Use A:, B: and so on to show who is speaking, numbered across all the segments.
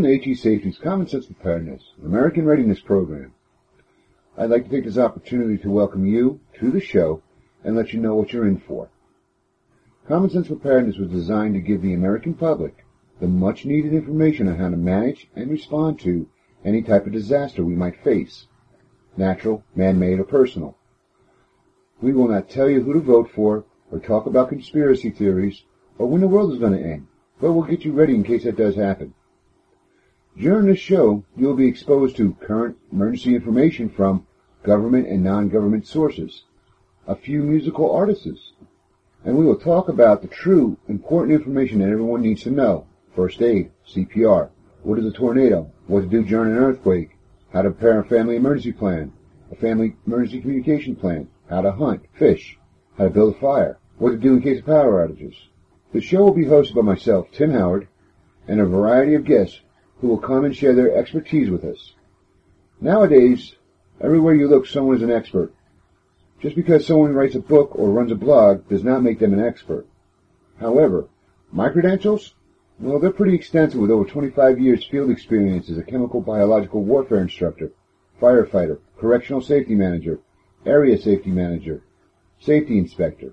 A: to HE Safety's Common Sense Preparedness, an American Readiness Program. I'd like to take this opportunity to welcome you to the show and let you know what you're in for. Common Sense Preparedness was designed to give the American public the much-needed information on how to manage and respond to any type of disaster we might face, natural, man-made, or personal. We will not tell you who to vote for or talk about conspiracy theories or when the world is going to end, but we'll get you ready in case that does happen. During this show, you'll be exposed to current emergency information from government and non-government sources, a few musical artists, and we will talk about the true, important information that everyone needs to know. First aid, CPR, what is a tornado, what to do during an earthquake, how to prepare a family emergency plan, a family emergency communication plan, how to hunt, fish, how to build a fire, what to do in case of power outages. The show will be hosted by myself, Tim Howard, and a variety of guests who will come and share their expertise with us. Nowadays, everywhere you look, someone is an expert. Just because someone writes a book or runs a blog does not make them an expert. However, my credentials? Well, they're pretty extensive with over 25 years field experience as a chemical biological warfare instructor, firefighter, correctional safety manager, area safety manager, safety inspector.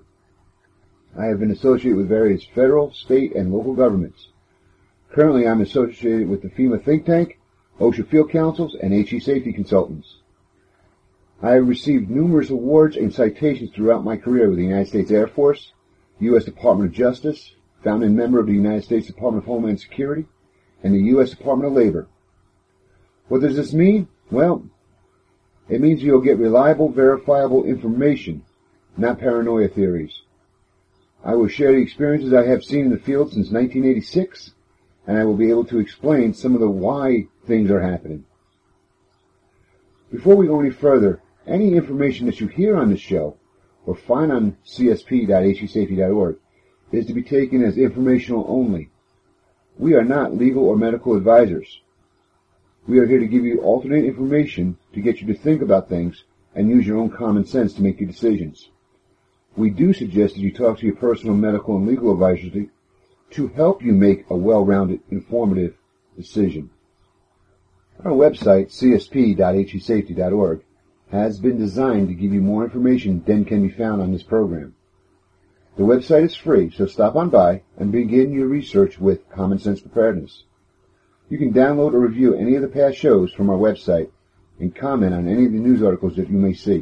A: I have been associated with various federal, state, and local governments. Currently, I'm associated with the FEMA Think Tank, OSHA Field Councils, and HE Safety Consultants. I have received numerous awards and citations throughout my career with the United States Air Force, U.S. Department of Justice, founding member of the United States Department of Homeland Security, and the U.S. Department of Labor. What does this mean? Well, it means you'll get reliable, verifiable information, not paranoia theories. I will share the experiences I have seen in the field since 1986, and I will be able to explain some of the why things are happening. Before we go any further, any information that you hear on this show or find on csp.hesafety.org is to be taken as informational only. We are not legal or medical advisors. We are here to give you alternate information to get you to think about things and use your own common sense to make your decisions. We do suggest that you talk to your personal medical and legal advisors to help you make a well-rounded, informative decision. Our website, csp.hesafety.org, has been designed to give you more information than can be found on this program. The website is free, so stop on by and begin your research with Common Sense Preparedness. You can download or review any of the past shows from our website and comment on any of the news articles that you may see.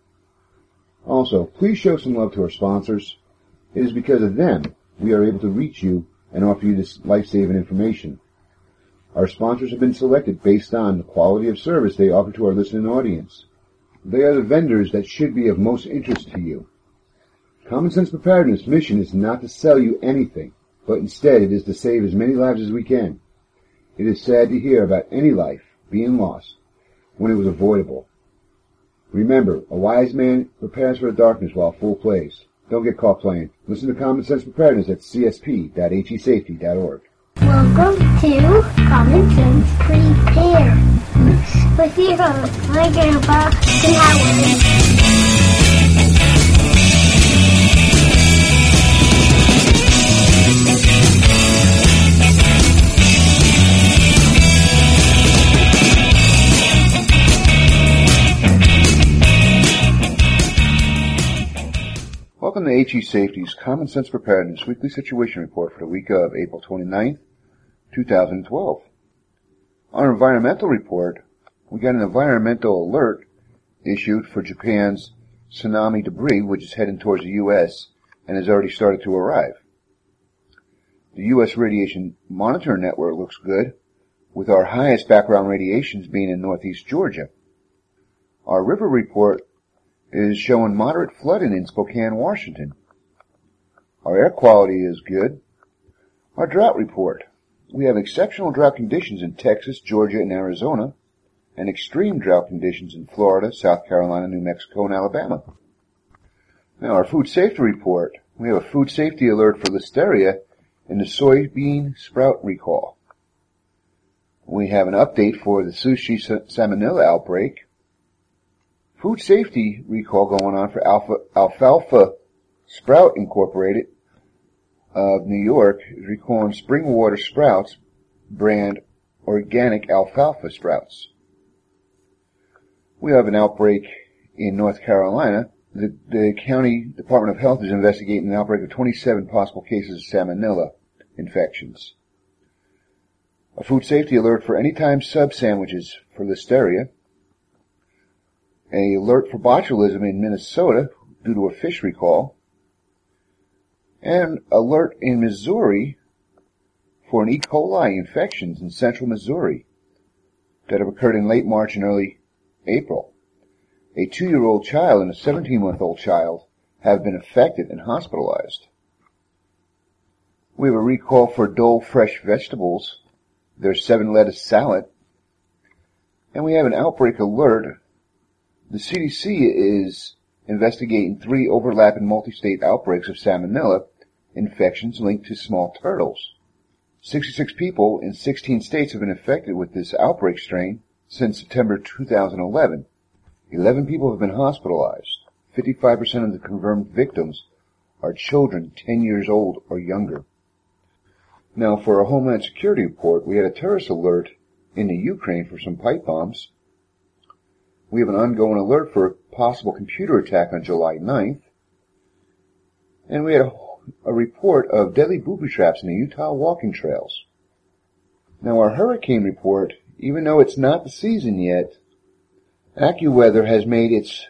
A: Also, please show some love to our sponsors. It is because of them we are able to reach you and offer you this life-saving information. Our sponsors have been selected based on the quality of service they offer to our listening audience. They are the vendors that should be of most interest to you. Common Sense Preparedness' mission is not to sell you anything, but instead it is to save as many lives as we can. It is sad to hear about any life being lost when it was avoidable. Remember, a wise man prepares for the darkness while a fool plays. Don't get caught playing. Listen to Common Sense Preparedness at csp.hesafety.org.
B: Welcome to Common Sense Preparedness with your host, my grandpa, Tim Howard.
A: Welcome to HE Safety's Common Sense Preparedness Weekly Situation Report for the week of April 29th, 2012. Our environmental report, we got an environmental alert issued for Japan's tsunami debris, which is heading towards the U.S. and has already started to arrive. The U.S. Radiation Monitoring Network looks good, with our highest background radiations being in northeast Georgia. Our river report is showing moderate flooding in Spokane, Washington. Our air quality is good. Our drought report. We have exceptional drought conditions in Texas, Georgia, and Arizona, and extreme drought conditions in Florida, South Carolina, New Mexico, and Alabama. Now, our food safety report. We have a food safety alert for Listeria in the soybean sprout recall. We have an update for the sushi salmonella outbreak. Food safety recall going on for Alfalfa Sprout Incorporated of New York is recalling Springwater Sprouts brand organic alfalfa sprouts. We have an outbreak in North Carolina. The County Department of Health is investigating an outbreak of 27 possible cases of salmonella infections. A food safety alert for anytime sub sandwiches for listeria. An alert for botulism in Minnesota due to a fish recall. And alert in Missouri for an E. coli infections in central Missouri that have occurred in late March and early April. A 2-year-old child and a 17-month-old child have been affected and hospitalized. We have a recall for Dole fresh vegetables. There's 7 lettuce salad. And we have an outbreak alert. The CDC is investigating 3 overlapping multi-state outbreaks of salmonella infections linked to small turtles. 66 people in 16 states have been affected with this outbreak strain since September 2011. 11 people have been hospitalized. 55% of the confirmed victims are children 10 years old or younger. Now, for a Homeland Security report, we had a terrorist alert in the Ukraine for some pipe bombs. We have an ongoing alert for a possible computer attack on July 9th. And we had a report of deadly booby traps in the Utah walking trails. Now, our hurricane report, even though it's not the season yet, AccuWeather has made its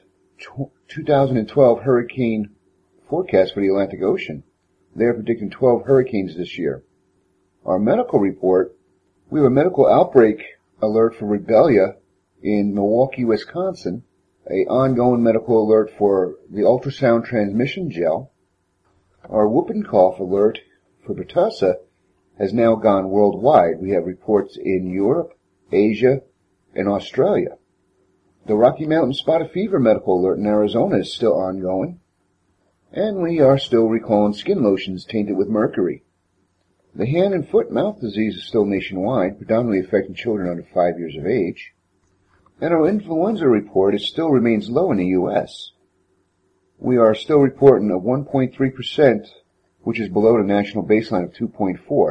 A: 2012 hurricane forecast for the Atlantic Ocean. They are predicting 12 hurricanes this year. Our medical report, we have a medical outbreak alert for Rebellia in Milwaukee, Wisconsin, an ongoing medical alert for the ultrasound transmission gel. Our whooping cough alert for pertussis has now gone worldwide. We have reports in Europe, Asia, and Australia. The Rocky Mountain Spotted Fever medical alert in Arizona is still ongoing. And we are still recalling skin lotions tainted with mercury. The hand and foot mouth disease is still nationwide, predominantly affecting children under 5 years of age. And our influenza report still remains low in the U.S. We are still reporting a 1.3%, which is below the national baseline of 2.4.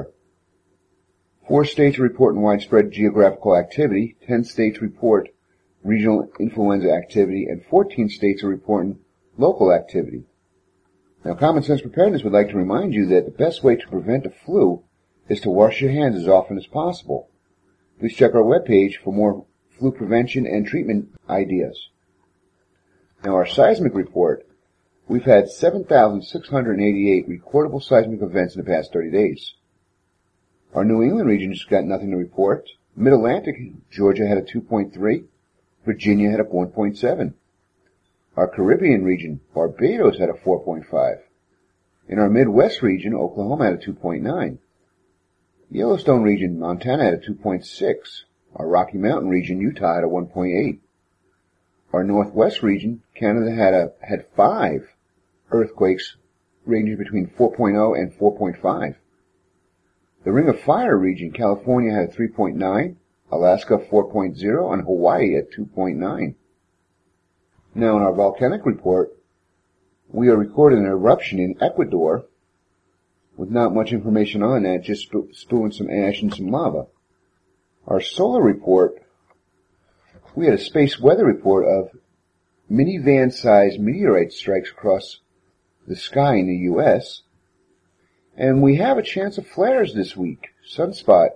A: 4 states are reporting widespread geographical activity. 10 states report regional influenza activity, and 14 states are reporting local activity. Now, Common Sense Preparedness would like to remind you that the best way to prevent the flu is to wash your hands as often as possible. Please check our webpage for more flu prevention and treatment ideas. Now, our seismic report, we've had 7,688 recordable seismic events in the past 30 days. Our New England region just got nothing to report. Mid-Atlantic, Georgia had a 2.3. Virginia had a 1.7. Our Caribbean region, Barbados, had a 4.5. In our Midwest region, Oklahoma had a 2.9. Yellowstone region, Montana had a 2.6. Our Rocky Mountain region, Utah, had a 1.8. Our Northwest region, Canada, had 5 earthquakes ranging between 4.0 and 4.5. The Ring of Fire region, California, had a 3.9. Alaska 4.0, and Hawaii at 2.9. Now, in our volcanic report, we are recording an eruption in Ecuador with not much information on that, just spewing some ash and some lava. Our solar report, we had a space weather report of minivan-sized meteorite strikes across the sky in the U.S., and we have a chance of flares this week. Sunspot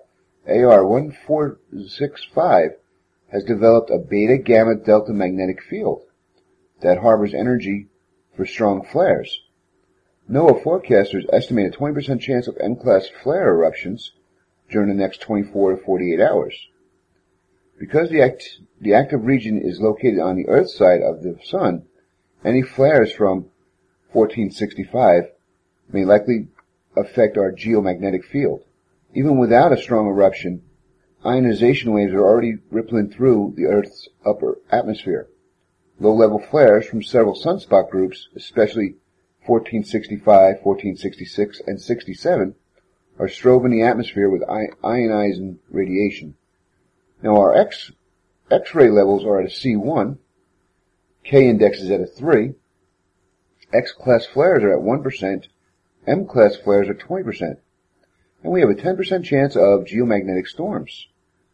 A: AR1465 has developed a beta-gamma-delta magnetic field that harbors energy for strong flares. NOAA forecasters estimate a 20% chance of M-class flare eruptions during the next 24 to 48 hours. Because the active region is located on the Earth side of the Sun, any flares from 1465 may likely affect our geomagnetic field. Even without a strong eruption, ionization waves are already rippling through the Earth's upper atmosphere. Low-level flares from several sunspot groups, especially 1465, 1466, and 67, are strobing the atmosphere with ionizing radiation. Now, our X-ray levels are at a C1, K-index is at a 3, X-class flares are at 1%, M-class flares are 20%. And we have a 10% chance of geomagnetic storms.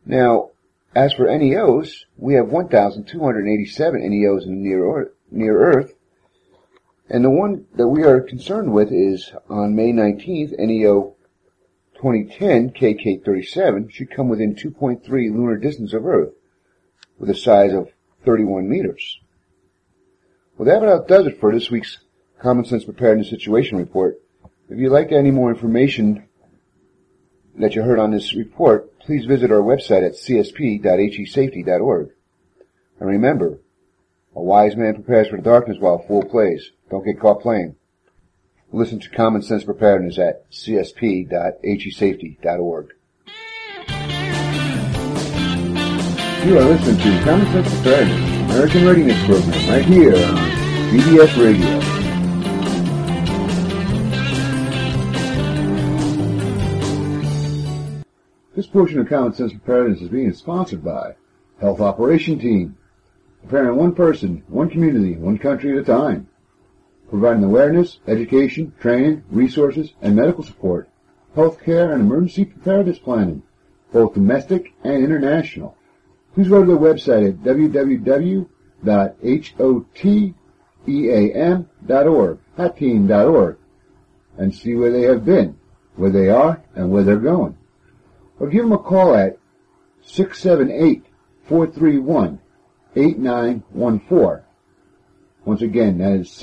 A: Now, as for NEOs, we have 1,287 NEOs in the near Earth, and the one that we are concerned with is on May 19th, NEO 2010 KK37 should come within 2.3 lunar distance of Earth, with a size of 31 meters. Well, that about does it for this week's Common Sense Preparedness Situation Report. If you'd like any more information that you heard on this report, please visit our website at csp.hesafety.org. And remember, a wise man prepares for the darkness while a fool plays. Don't get caught playing. Listen to Common Sense Preparedness at csp.hesafety.org. You are listening to Common Sense Preparedness, American Readiness Program, right here on BBS Radio. This portion of Common Sense Preparedness is being sponsored by Health Operation Team, preparing one person, one community, one country at a time, providing awareness, education, training, resources, and medical support, healthcare, and emergency preparedness planning, both domestic and international. Please go to their website at www.hoteam.org, HotTeam.org, and see where they have been, where they are, and where they're going. Or give them a call at 678-431-8914. Once again, that is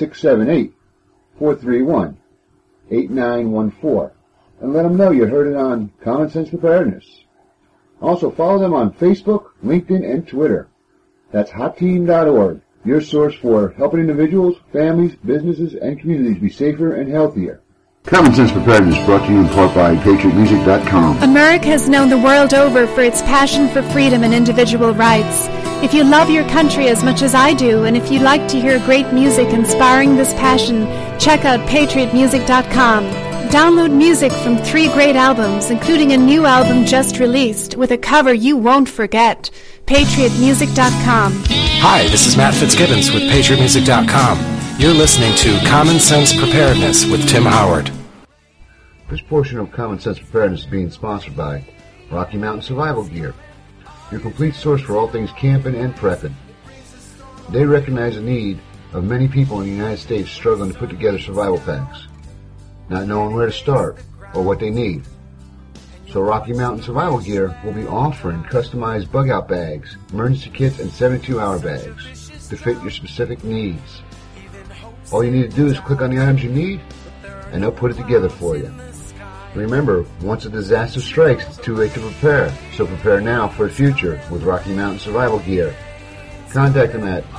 A: 678-431-8914. And let them know you heard it on Common Sense Preparedness. Also, follow them on Facebook, LinkedIn, and Twitter. That's HotTeam.org, your source for helping individuals, families, businesses, and communities be safer and healthier. Common Sense Preparedness brought to you in part by PatriotMusic.com.
C: America has known the world over for its passion for freedom and individual rights. If you love your country as much as I do, and if you like to hear great music inspiring this passion, check out PatriotMusic.com. Download music from 3 great albums, including a new album just released with a cover you won't forget. PatriotMusic.com.
D: Hi, this is Matt Fitzgibbons with PatriotMusic.com. You're listening to Common Sense Preparedness with Tim Howard.
A: This portion of Common Sense Preparedness is being sponsored by Rocky Mountain Survival Gear, your complete source for all things camping and prepping. They recognize the need of many people in the United States struggling to put together survival packs, not knowing where to start or what they need. So Rocky Mountain Survival Gear will be offering customized bug-out bags, emergency kits, and 72-hour bags to fit your specific needs. All you need to do is click on the items you need, and they'll put it together for you. Remember, once a disaster strikes, it's too late to prepare. So prepare now for the future with Rocky Mountain Survival Gear. Contact them at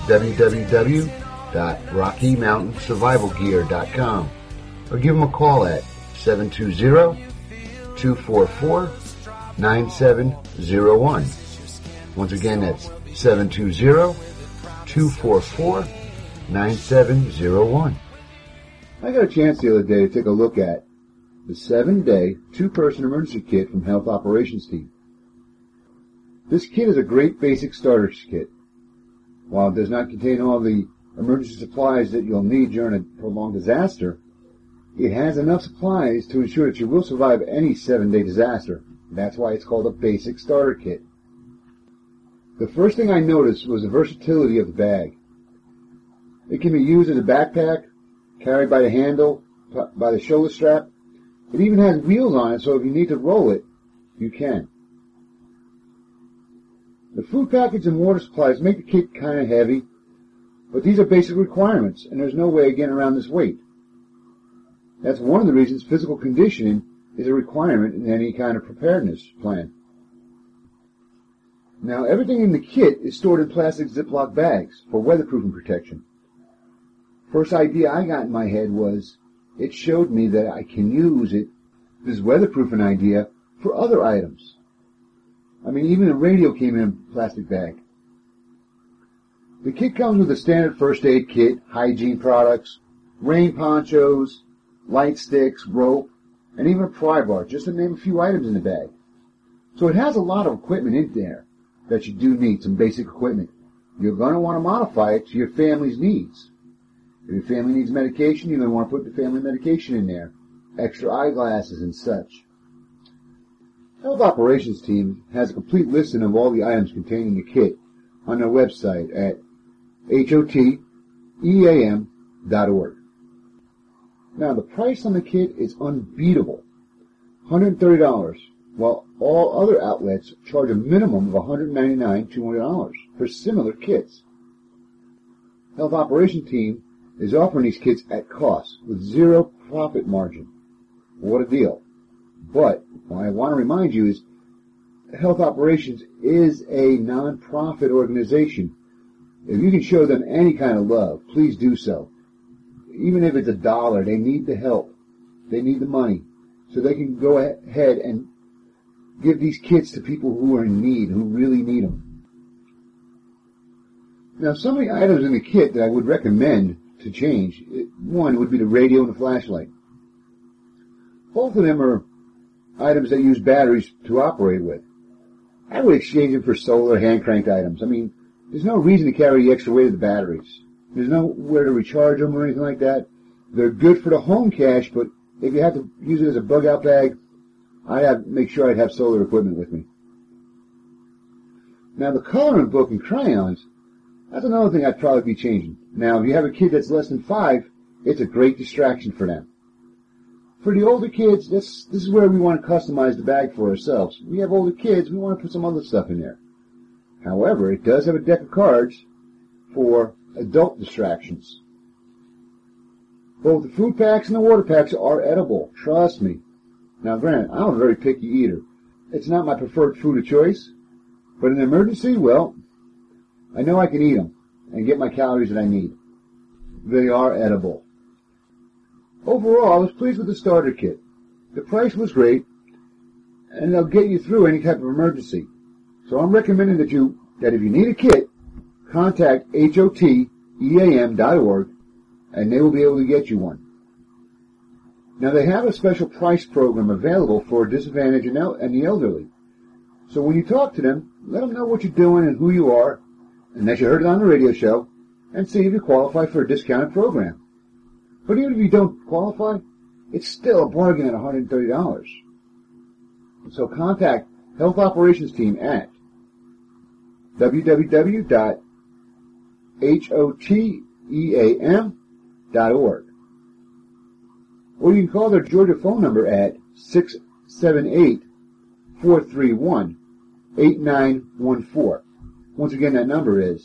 A: www.rockymountainsurvivalgear.com or give them a call at 720-244-9701. Once again, that's 720-244-9701. I got a chance the other day to take a look at the 7-day, 2-person emergency kit from Health Operations Team. This kit is a great basic starter kit. While it does not contain all the emergency supplies that you'll need during a prolonged disaster, it has enough supplies to ensure that you will survive any 7-day disaster. That's why it's called a basic starter kit. The first thing I noticed was the versatility of the bag. It can be used as a backpack, carried by the handle, by the shoulder strap. It even has wheels on it, so if you need to roll it, you can. The food package and water supplies make the kit kind of heavy, but these are basic requirements, and there's no way of getting around this weight. That's one of the reasons physical conditioning is a requirement in any kind of preparedness plan. Now, everything in the kit is stored in plastic Ziploc bags for weatherproofing protection. First idea I got in my head was, it showed me that I can use this weatherproofing idea, for other items. I mean, even the radio came in a plastic bag. The kit comes with a standard first aid kit, hygiene products, rain ponchos, light sticks, rope, and even a pry bar, just to name a few items in the bag. So it has a lot of equipment in there that you do need, some basic equipment. You're going to want to modify it to your family's needs. If your family needs medication, you're going to want to put the family medication in there, extra eyeglasses and such. Health Operations Team has a complete listing of all the items contained in the kit on their website at hoteam.org. Now, the price on the kit is unbeatable, $130, while all other outlets charge a minimum of $199 to $200 for similar kits. Health Operations Team is offering these kits at cost with zero profit margin. What a deal. But what I want to remind you is Health Operations is a non-profit organization. If you can show them any kind of love, please do so. Even if it's $1, they need the help. They need the money. So they can go ahead and give these kits to people who are in need, who really need them. Now, some of the items in the kit that I would recommend to change, one would be the radio and the flashlight. Both of them are items that use batteries to operate with. I would exchange them for solar hand-cranked items. I mean, there's no reason to carry the extra weight of the batteries. There's nowhere to recharge them or anything like that. They're good for the home cache, but if you have to use it as a bug-out bag, make sure I'd have solar equipment with me. Now, the coloring book and crayons, that's another thing I'd probably be changing. Now, if you have a kid that's less than 5, it's a great distraction for them. For the older kids, this is where we want to customize the bag for ourselves. We have older kids, we want to put some other stuff in there. However, it does have a deck of cards for adult distractions. Both the food packs and the water packs are edible, trust me. Now, granted, I'm a very picky eater. It's not my preferred food of choice, but in an emergency, well, I know I can eat them and get my calories that I need. They are edible. Overall, I was pleased with the starter kit. The price was great, and they'll get you through any type of emergency. So I'm recommending that if you need a kit, contact hoteam.org, and they will be able to get you one. Now, they have a special price program available for disadvantaged and the elderly. So when you talk to them, let them know what you're doing and who you are, and that you heard it on the radio show, and see if you qualify for a discounted program. But even if you don't qualify, it's still a bargain at $130. So contact Health Operations Team at www.hoteam.org. Or you can call their Georgia phone number at 678-431-8914. Once again, that number is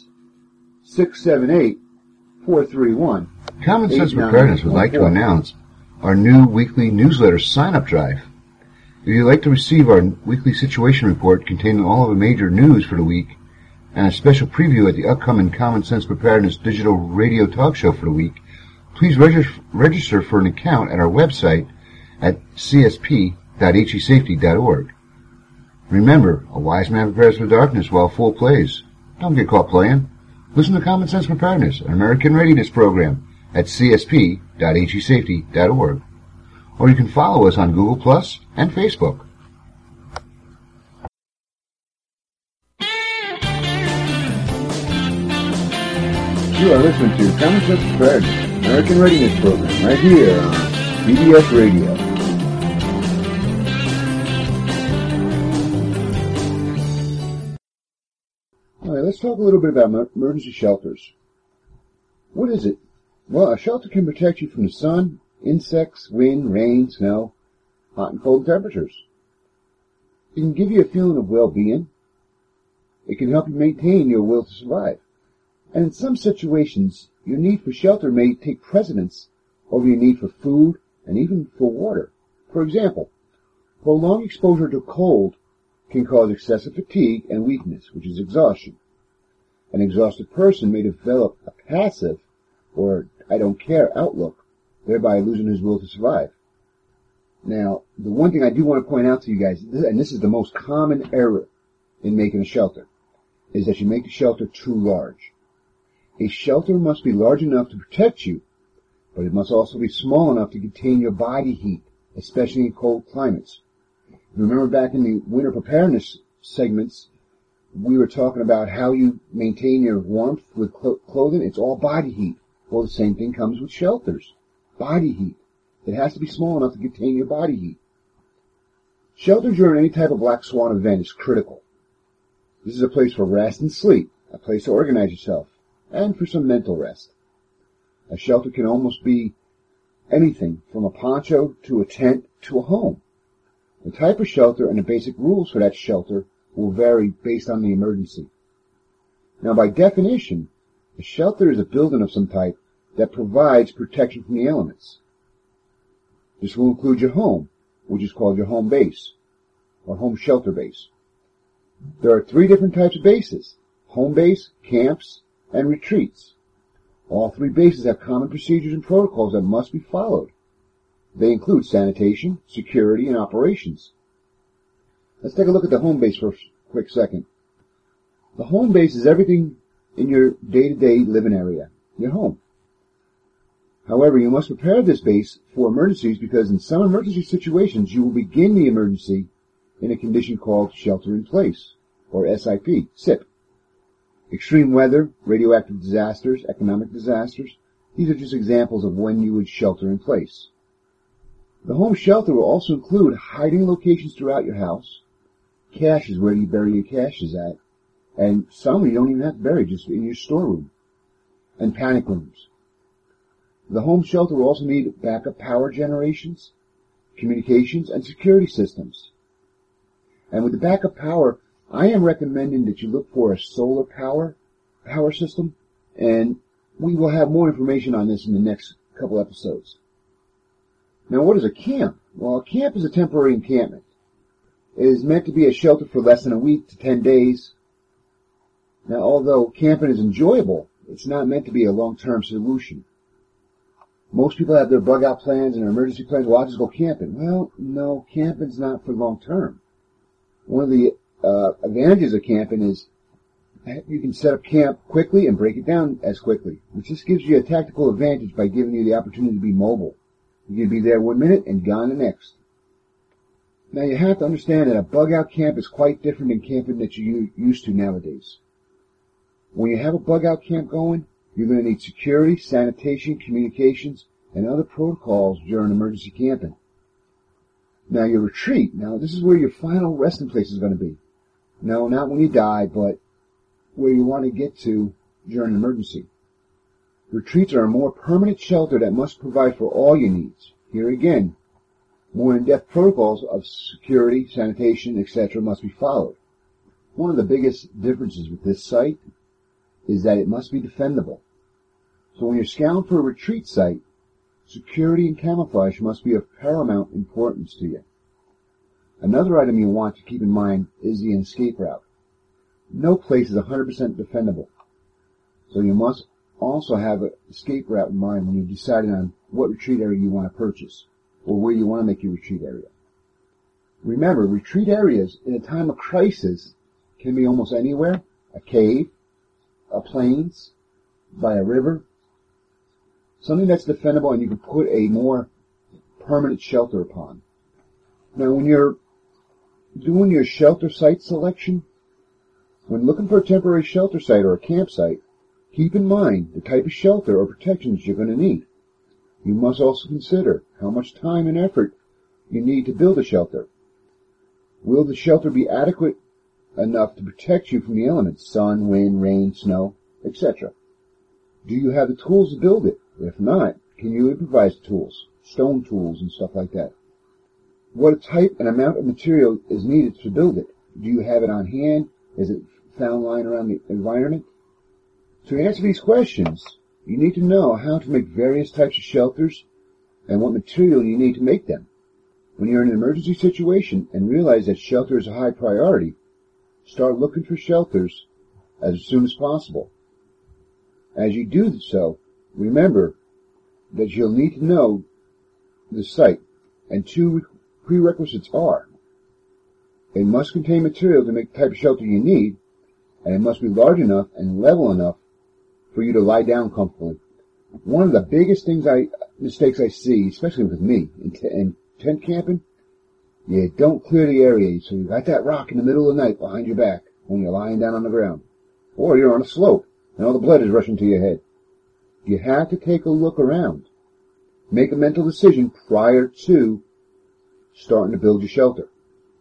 A: 678-431.
E: Common Sense Preparedness would like to announce our new weekly newsletter sign-up drive. If you'd like to receive our weekly situation report containing all of the major news for the week and a special preview at the upcoming Common Sense Preparedness digital radio talk show for the week, please register for an account at our website at csp.hesafety.org. Remember, a wise man prepares for darkness while a fool plays. Don't get caught playing. Listen to Common Sense Preparedness, an American Readiness program, at csp.hesafety.org. Or you can follow us on Google Plus and Facebook.
A: You are listening to Common Sense Preparedness, American Readiness program, right here on BBS Radio. All right, let's talk a little bit about emergency shelters. What is it? Well, a shelter can protect you from the sun, insects, wind, rain, snow, hot and cold temperatures. It can give you a feeling of well-being. It can help you maintain your will to survive. And in some situations, your need for shelter may take precedence over your need for food and even for water. For example, prolonged exposure to cold can cause excessive fatigue and weakness, which is exhaustion. An exhausted person may develop a passive or I don't care outlook, thereby losing his will to survive. Now, the one thing I do want to point out to you guys, and this is the most common error in making a shelter, is that you make the shelter too large. A shelter must be large enough to protect you, but it must also be small enough to contain your body heat, especially in cold climates. Remember back in the winter preparedness segments, we were talking about how you maintain your warmth with clothing. It's all body heat. Well, the same thing comes with shelters. Body heat. It has to be small enough to contain your body heat. Shelter during any type of black swan event is critical. This is a place for rest and sleep, a place to organize yourself, and for some mental rest. A shelter can almost be anything from a poncho to a tent to a home. The type of shelter and the basic rules for that shelter will vary based on the emergency. Now, by definition, a shelter is a building of some type that provides protection from the elements. This will include your home, which is called your home base, or home shelter base. There are 3 different types of bases: home base, camps, and retreats. All 3 bases have common procedures and protocols that must be followed. They include sanitation, security, and operations. Let's take a look at the home base for a quick second. The home base is everything in your day-to-day living area, your home. However, you must prepare this base for emergencies because in some emergency situations you will begin the emergency in a condition called shelter in place, or SIP, SIP. Extreme weather, radioactive disasters, economic disasters, these are just examples of when you would shelter in place. The home shelter will also include hiding locations throughout your house, caches where you bury your caches at, and some you don't even have to bury, just in your storeroom, and panic rooms. The home shelter will also need backup power generations, communications, and security systems. And with the backup power, I am recommending that you look for a solar power system, and we will have more information on this in the next couple episodes. Now, what is a camp? Well, a camp is a temporary encampment. It is meant to be a shelter for less than a week to 10 days. Now, although camping is enjoyable, it's not meant to be a long-term solution. Most people have their bug-out plans and their emergency plans. Well, I'll just go camping. Well, no, camping's not for long-term. One of the advantages of camping is you can set up camp quickly and break it down as quickly, which just gives you a tactical advantage by giving you the opportunity to be mobile. You can be there 1 minute and gone the next. Now, you have to understand that a bug-out camp is quite different than camping that you're used to nowadays. When you have a bug-out camp going, you're going to need security, sanitation, communications, and other protocols during emergency camping. Now, your retreat. Now, this is where your final resting place is going to be. No, not when you die, but where you want to get to during an emergency. Retreats are a more permanent shelter that must provide for all your needs. Here again, more in-depth protocols of security, sanitation, etc. must be followed. One of the biggest differences with this site is that it must be defendable. So when you're scouting for a retreat site, security and camouflage must be of paramount importance to you. Another item you want to keep in mind is the escape route. No place is 100% defendable. So you must also have an escape route in mind when you're deciding on what retreat area you want to purchase or where you want to make your retreat area. Remember, retreat areas in a time of crisis can be almost anywhere: a cave, a plains, by a river, something that's defendable and you can put a more permanent shelter upon. Now, when you're doing your shelter site selection, when looking for a temporary shelter site or a campsite, keep in mind the type of shelter or protections you're going to need. You must also consider how much time and effort you need to build a shelter. Will the shelter be adequate enough to protect you from the elements, sun, wind, rain, snow, etc.? Do you have the tools to build it? If not, can you improvise tools, stone tools and stuff like that? What type and amount of material is needed to build it? Do you have it on hand? Is it found lying around the environment? To answer these questions, you need to know how to make various types of shelters and what material you need to make them. When you're in an emergency situation and realize that shelter is a high priority, start looking for shelters as soon as possible. As you do so, remember that you'll need to know the site, and 2 prerequisites are: it must contain material to make the type of shelter you need, and it must be large enough and level enough for you to lie down comfortably. One of the biggest mistakes I see, especially with me, in tent camping, you don't clear the area, so you got that rock in the middle of the night behind your back when you're lying down on the ground. Or you're on a slope, and all the blood is rushing to your head. You have to take a look around. Make a mental decision prior to starting to build your shelter.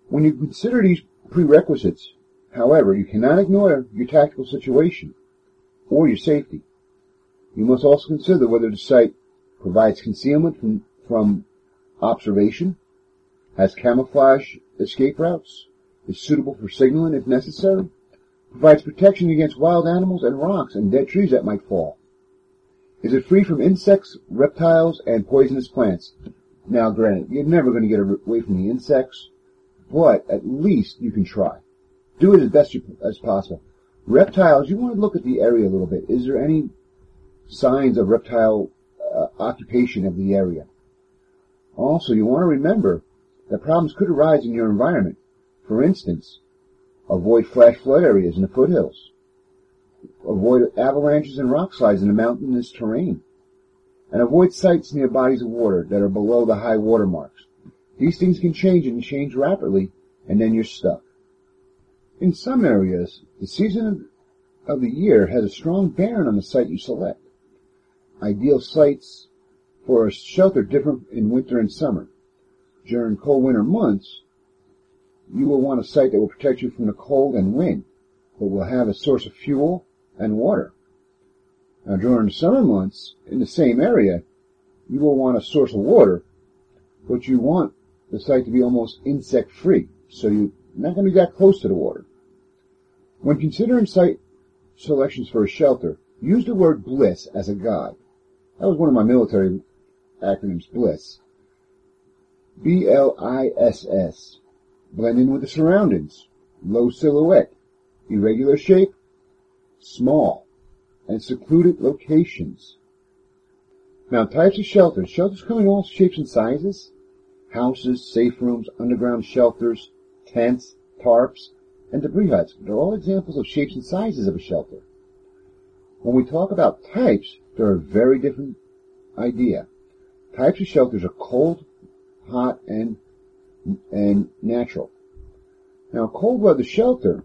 A: When you consider these prerequisites, however, you cannot ignore your tactical situation or your safety. You must also consider whether the site provides concealment from observation, has camouflage escape routes, is suitable for signaling if necessary, provides protection against wild animals and rocks and dead trees that might fall. Is it free from insects, reptiles, and poisonous plants? Now, granted, you're never going to get away from the insects, but at least you can try. Do it as best as possible. Reptiles, you want to look at the area a little bit. Is there any signs of reptile occupation of the area? Also, you want to remember that problems could arise in your environment. For instance, avoid flash flood areas in the foothills. Avoid avalanches and rock slides in the mountainous terrain. And avoid sites near bodies of water that are below the high water marks. These things can change and change rapidly, and then you're stuck. In some areas, the season of the year has a strong bearing on the site you select. Ideal sites for a shelter differ in winter and summer. During cold winter months, you will want a site that will protect you from the cold and wind, but will have a source of fuel and water. Now, during the summer months, in the same area, you will want a source of water, but you want the site to be almost insect-free, so you're not going to be that close to the water. When considering site selections for a shelter, use the word BLISS as a guide. That was one of my military acronyms, BLISS. B-L-I-S-S. Blend in with the surroundings. Low silhouette. Irregular shape. Small. And secluded locations. Now, types of shelters. Shelters come in all shapes and sizes. Houses, safe rooms, underground shelters, tents, tarps, and debris huts. They're all examples of shapes and sizes of a shelter. When we talk about types, they're a very different idea. Types of shelters are cold, hot, and natural. Now, cold weather shelters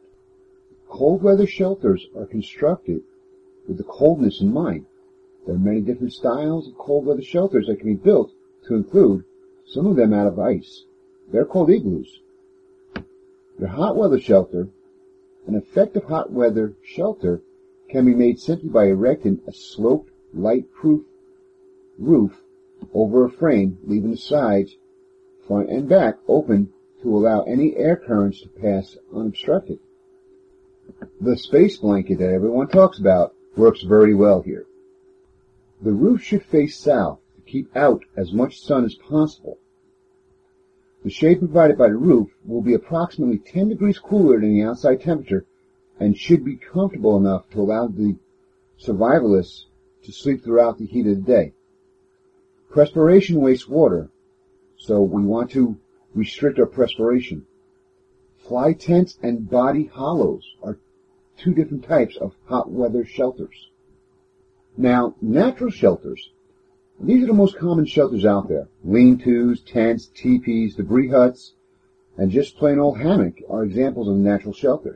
A: are constructed with the coldness in mind. There are many different styles of cold weather shelters that can be built to include some of them out of ice. They're called igloos. Your hot weather shelter, an effective hot weather shelter, can be made simply by erecting a sloped, light-proof roof over a frame, leaving the sides, front and back, open to allow any air currents to pass unobstructed. The space blanket that everyone talks about works very well here. The roof should face south to keep out as much sun as possible. The shade provided by the roof will be approximately 10 degrees cooler than the outside temperature and should be comfortable enough to allow the survivalists to sleep throughout the heat of the day. Perspiration wastes water, so we want to restrict our perspiration. Fly tents and body hollows are two different types of hot weather shelters. Now, natural shelters. These are the most common shelters out there. Lean-tos, tents, teepees, debris huts, and just plain old hammock are examples of natural shelters.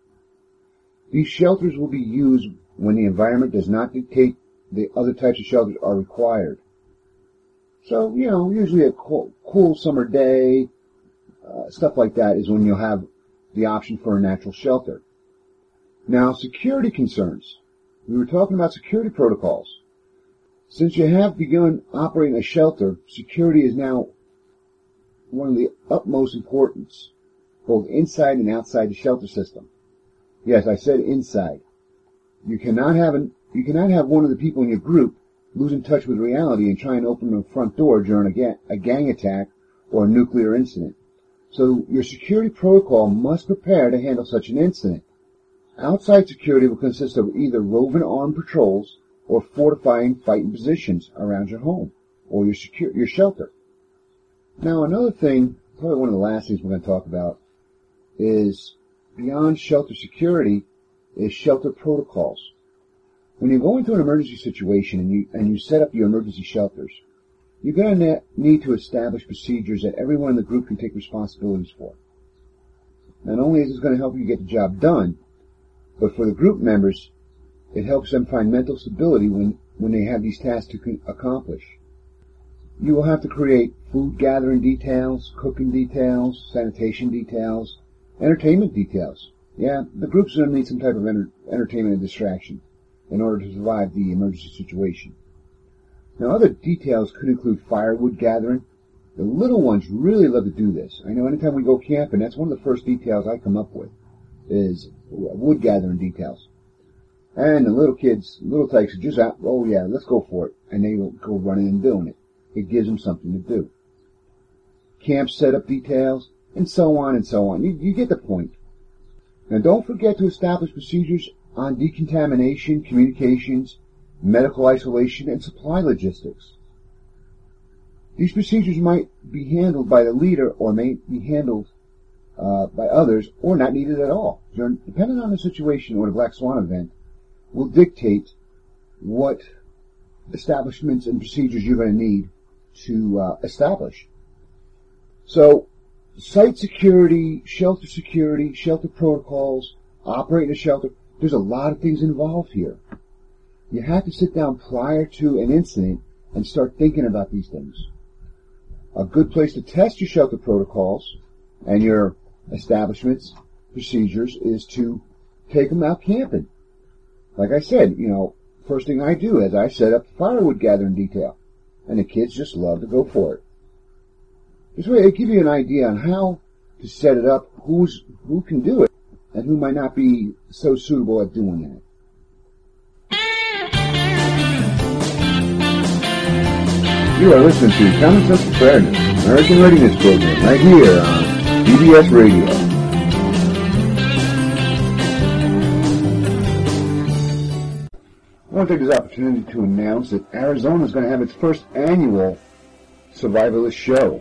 A: These shelters will be used when the environment does not dictate the other types of shelters are required. So, usually a cool summer day, stuff like that is when you'll have the option for a natural shelter. Now, security concerns. We were talking about security protocols. Since you have begun operating a shelter, security is now one of the utmost importance, both inside and outside the shelter system. Yes, I said inside. You cannot have one of the people in your group lose in touch with reality and try and open the front door during a gang attack or a nuclear incident. So your security protocol must prepare to handle such an incident. Outside security will consist of either roving armed patrols or fortifying fighting positions around your home or your shelter. Now, another thing, probably one of the last things we're going to talk about, is beyond shelter security is shelter protocols. When you go into an emergency situation and you set up your emergency shelters, you're going to need to establish procedures that everyone in the group can take responsibilities for. Not only is this going to help you get the job done, but for the group members, it helps them find mental stability when they have these tasks to accomplish. You will have to create food gathering details, cooking details, sanitation details, entertainment details. Yeah, the group's going to need some type of entertainment and distraction in order to survive the emergency situation. Now, other details could include firewood gathering. The little ones really love to do this. I know anytime we go camping, that's one of the first details I come up with, is wood gathering details. And the little kids, little tykes, are just out, oh yeah, let's go for it. And they will go running and doing it. It gives them something to do. Camp setup details, and so on and so on. You get the point. Now, don't forget to establish procedures on decontamination, communications, medical isolation, and supply logistics. These procedures might be handled by the leader or may be handled by others or not needed at all. Depending on the situation or the Black Swan event will dictate what establishments and procedures you're going to need to establish. So, site security, shelter protocols, operating a shelter, there's a lot of things involved here. You have to sit down prior to an incident and start thinking about these things. A good place to test your shelter protocols and your establishment's procedures is to take them out camping. Like I said, first thing I do is I set up the firewood gathering detail, and the kids just love to go for it. This way, I give you an idea on how to set it up, who can do it, and who might not be so suitable at doing that. You are listening to Common Sense Preparedness, American Readiness Program, right here on BBS Radio. I want to take this opportunity to announce that Arizona is going to have its first annual Survivalist Show.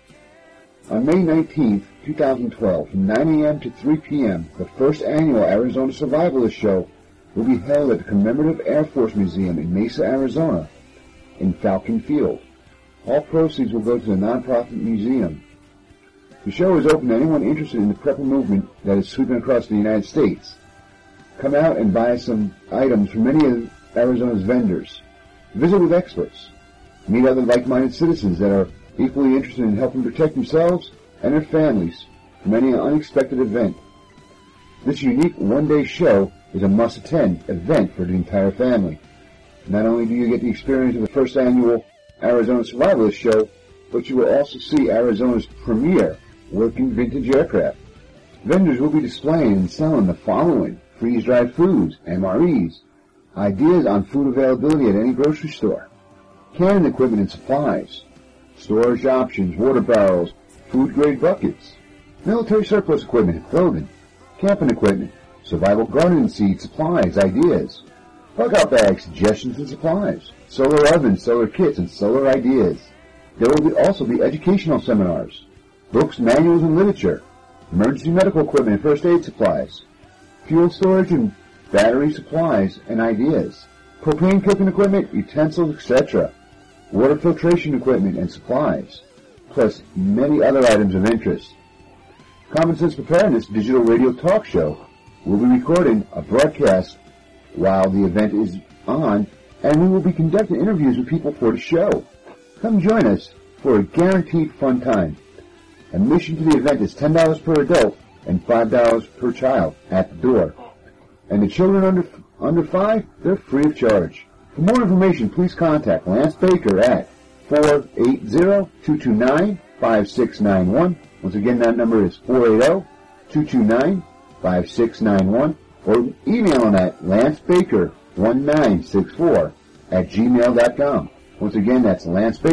A: On May 19th, 2012, from 9 a.m. to 3 p.m., the first annual Arizona Survivalist Show will be held at the Commemorative Air Force Museum in Mesa, Arizona, in Falcon Field. All proceeds will go to the nonprofit museum. The show is open to anyone interested in the prepper movement that is sweeping across the United States. Come out and buy some items from many of Arizona's vendors. Visit with experts. Meet other like-minded citizens that are equally interested in helping protect themselves and their families from any unexpected event. This unique one-day show is a must-attend event for the entire family. Not only do you get the experience of the first annual Arizona Survivalist Show, but you will also see Arizona's premier working vintage aircraft. Vendors will be displaying and selling the following: freeze-dried foods, MREs, ideas on food availability at any grocery store, canning equipment and supplies, storage options, water barrels, food-grade buckets, military surplus equipment, clothing, camping equipment, survival garden seed supplies, ideas, bug-out bags, suggestions and supplies, solar ovens, solar kits, and solar ideas. There will also be educational seminars, books, manuals, and literature, emergency medical equipment and first aid supplies, fuel storage and battery supplies and ideas, propane cooking equipment, utensils, etc., water filtration equipment and supplies, plus many other items of interest. Common Sense Preparedness digital radio talk show will be recording a broadcast while the event is on, and we will be conducting interviews with people for the show. Come join us for a guaranteed fun time. Admission to the event is $10 per adult and $5 per child at the door. And the children under 5, they're free of charge. For more information, please contact Lance Baker at 480-229-5691. Once again, that number is 480-229-5691. Or email him at lancebaker1964@gmail.com. Once again, that's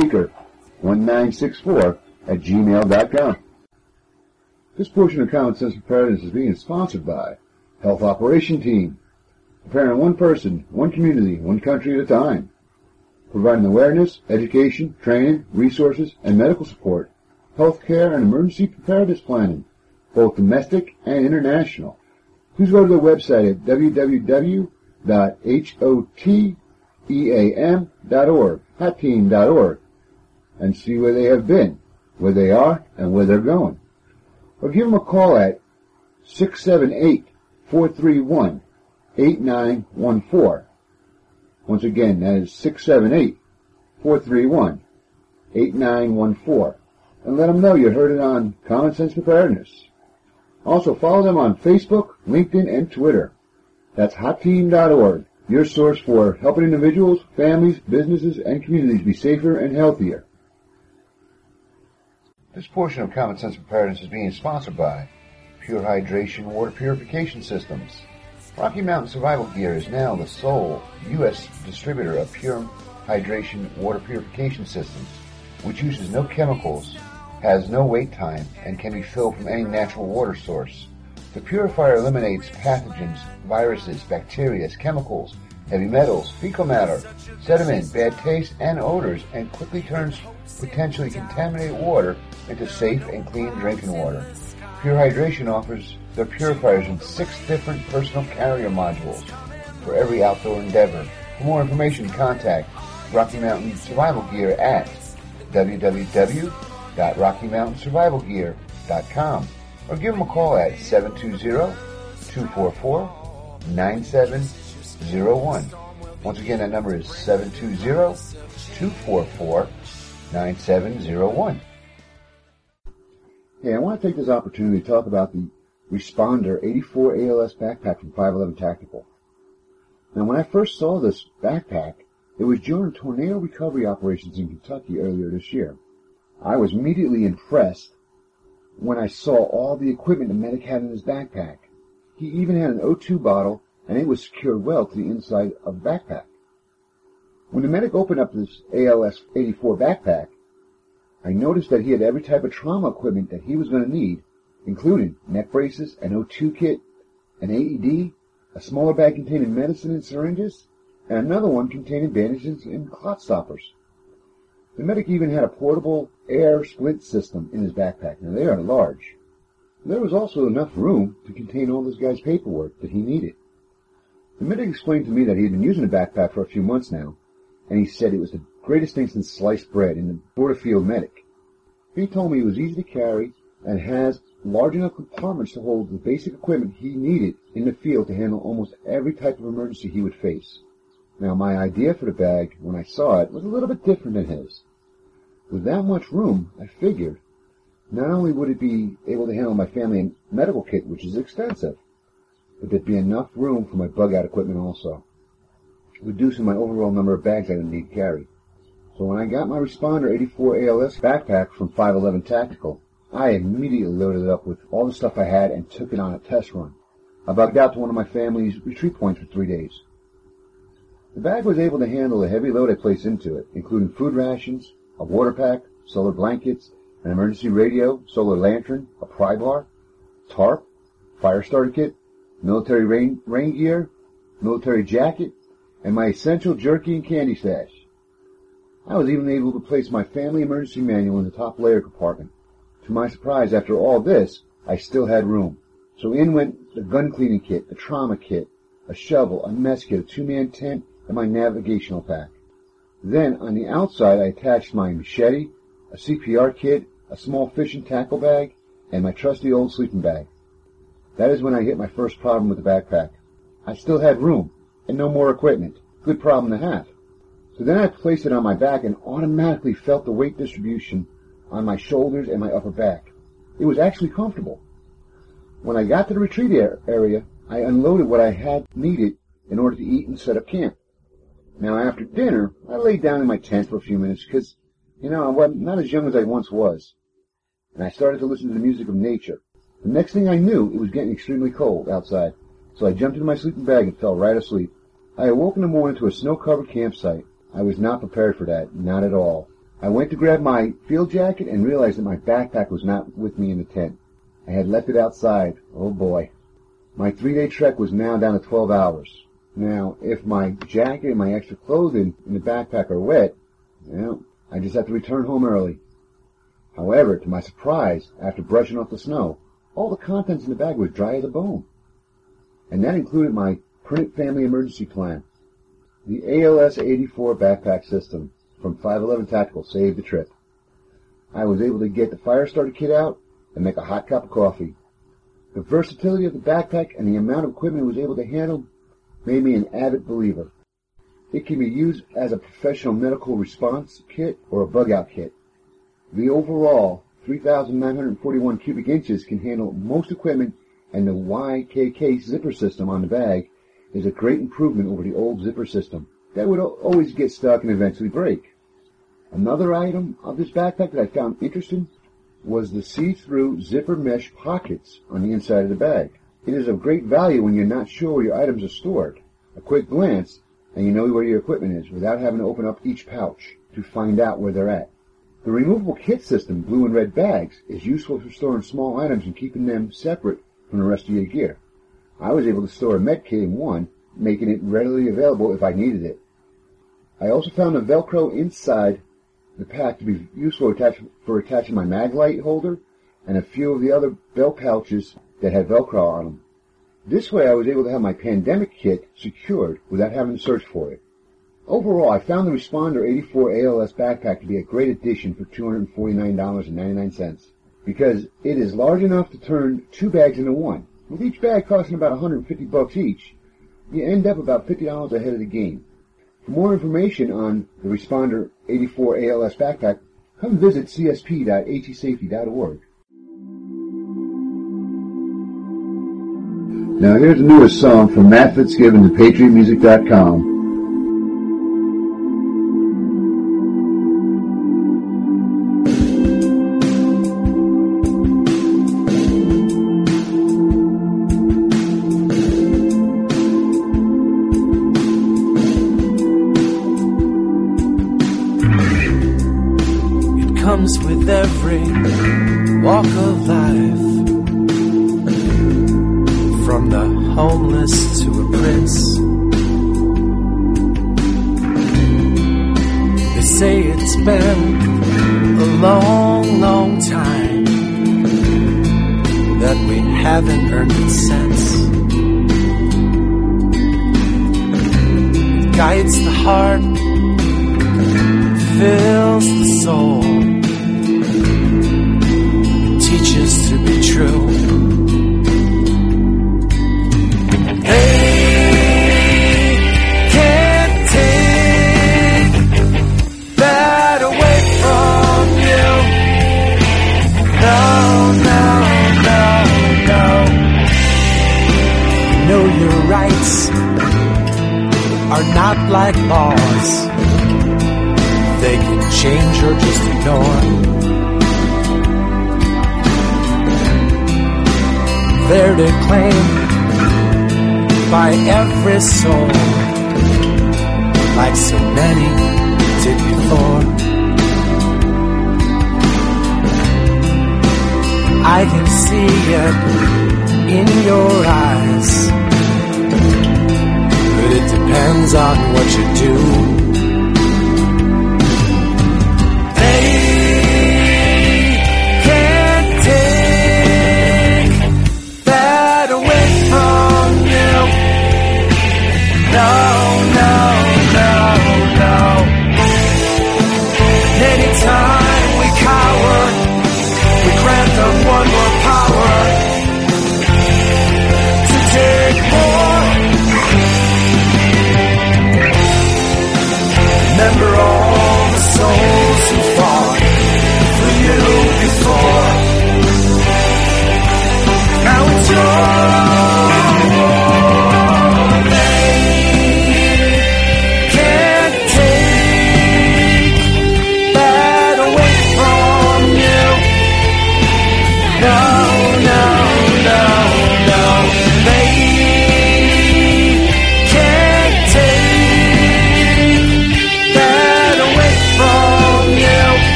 A: lancebaker1964@gmail.com. This portion of Common Sense Preparedness is being sponsored by Health Operation Team, preparing one person, one community, one country at a time, providing awareness, education, training, resources, and medical support, health care, and emergency preparedness planning, both domestic and international. Please go to their website at www.hoteam.org, and see where they have been, where they are, and where they're going. Or give them a call at 678-431-8914. Once again, that is 678-431-8914. 8914 and let them know you heard it on Common Sense Preparedness. Also, follow them on Facebook, LinkedIn, and Twitter. That's HotTeam.org, your source for helping individuals, families, businesses, and communities be safer and healthier.
E: This portion of Common Sense Preparedness is being sponsored by Pure Hydration Water Purification Systems. Rocky Mountain Survival Gear is now the sole U.S. distributor of Pure Hydration Water Purification Systems, which uses no chemicals, has no wait time, and can be filled from any natural water source. The purifier eliminates pathogens, viruses, bacteria, chemicals, heavy metals, fecal matter, sediment, bad taste, and odors, and quickly turns potentially contaminated water into safe and clean drinking water. Pure Hydration offers their purifiers in 6 different personal carrier modules for every outdoor endeavor. For more information, contact Rocky Mountain Survival Gear at www.rockymountainsurvivalgear.com or give them a call at 720-244-9701. Once again, that number is 720-244-9701.
A: Hey, I want to take this opportunity to talk about the Responder 84 ALS backpack from 511 Tactical. Now, when I first saw this backpack, it was during tornado recovery operations in Kentucky earlier this year. I was immediately impressed when I saw all the equipment the medic had in his backpack. He even had an O2 bottle, and it was secured well to the inside of the backpack. When the medic opened up this ALS 84 backpack, I noticed that he had every type of trauma equipment that he was going to need, including neck braces, an O2 kit, an AED, a smaller bag containing medicine and syringes, and another one containing bandages and clot stoppers. The medic even had a portable air splint system in his backpack. Now, they are large. There was also enough room to contain all this guy's paperwork that he needed. The medic explained to me that he had been using the backpack for a few months now, and he said it was the greatest thing since sliced bread in the Porterfield Medic. He told me it was easy to carry and has large enough compartments to hold the basic equipment he needed in the field to handle almost every type of emergency he would face. Now, my idea for the bag, when I saw it, was a little bit different than his. With that much room, I figured, not only would it be able to handle my family and medical kit, which is extensive, but there'd be enough room for my bug-out equipment also, reducing my overall number of bags I would need to carry. So when I got my Responder 84 ALS backpack from 511 Tactical, I immediately loaded it up with all the stuff I had and took it on a test run. I bugged out to one of my family's retreat points for 3 days. The bag was able to handle the heavy load I placed into it, including food rations, a water pack, solar blankets, an emergency radio, solar lantern, a pry bar, tarp, fire starter kit, military rain gear, military jacket, and my essential jerky and candy stash. I was even able to place my family emergency manual in the top layer compartment. To my surprise, after all this, I still had room. So in went the gun cleaning kit, the trauma kit, a shovel, a mess kit, a 2-man tent, and my navigational pack. Then, on the outside, I attached my machete, a CPR kit, a small fishing tackle bag, and my trusty old sleeping bag. That is when I hit my first problem with the backpack. I still had room, and no more equipment. Good problem to have. So then I placed it on my back and automatically felt the weight distribution on my shoulders and my upper back. It was actually comfortable. When I got to the retreat area, I unloaded what I had needed in order to eat and set up camp. Now, after dinner, I laid down in my tent for a few minutes because, I'm not as young as I once was. And I started to listen to the music of nature. The next thing I knew, it was getting extremely cold outside, so I jumped into my sleeping bag and fell right asleep. I awoke in the morning to a snow-covered campsite. I was not prepared for that, not at all. I went to grab my field jacket and realized that my backpack was not with me in the tent. I had left it outside. Oh boy. My 3-day trek was now down to 12 hours. Now, if my jacket and my extra clothing in the backpack are wet, I just have to return home early. However, to my surprise, after brushing off the snow, all the contents in the bag was dry as a bone. And that included my printed family emergency plan. The ALS 84 backpack system from 511 Tactical saved the trip. I was able to get the fire starter kit out and make a hot cup of coffee. The versatility of the backpack and the amount of equipment it was able to handle made me an avid believer. It can be used as a professional medical response kit or a bug-out kit. The overall 3,941 cubic inches can handle most equipment, and the YKK zipper system on the bag is a great improvement over the old zipper system that would always get stuck and eventually break. Another item of this backpack that I found interesting was the see-through zipper mesh pockets on the inside of the bag. It is of great value when you're not sure where your items are stored. A quick glance and you know where your equipment is without having to open up each pouch to find out where they're at. The removable kit system, blue and red bags, is useful for storing small items and keeping them separate from the rest of your gear. I was able to store a med kit in one, making it readily available if I needed it. I also found the Velcro inside the pack to be useful for attaching my mag light holder and a few of the other belt pouches that had Velcro on them. This way I was able to have my pandemic kit secured without having to search for it. Overall, I found the Responder 84 ALS backpack to be a great addition for $249.99 because it is large enough to turn two bags into one. With each bag costing about $150 each, you end up about $50 ahead of the game. For more information on the Responder 84 ALS backpack, come visit csp.atsafety.org. Now here's the newest song from Matt Fitzgibbons at PatriotMusic.com.
F: Comes with every walk of life, from the homeless to a prince. They say it's been a long, long time that we haven't earned it since. It guides the heart, fills the soul, teaches to be true. They can't take that away from you. No, no, no, no. Know your rights are not like laws. They can change or just ignore. They're declaimed by every soul, like so many did before. I can see it in your eyes, but it depends on what you do. No, no, no, no. Anytime we cower, we grant them one more power to take more.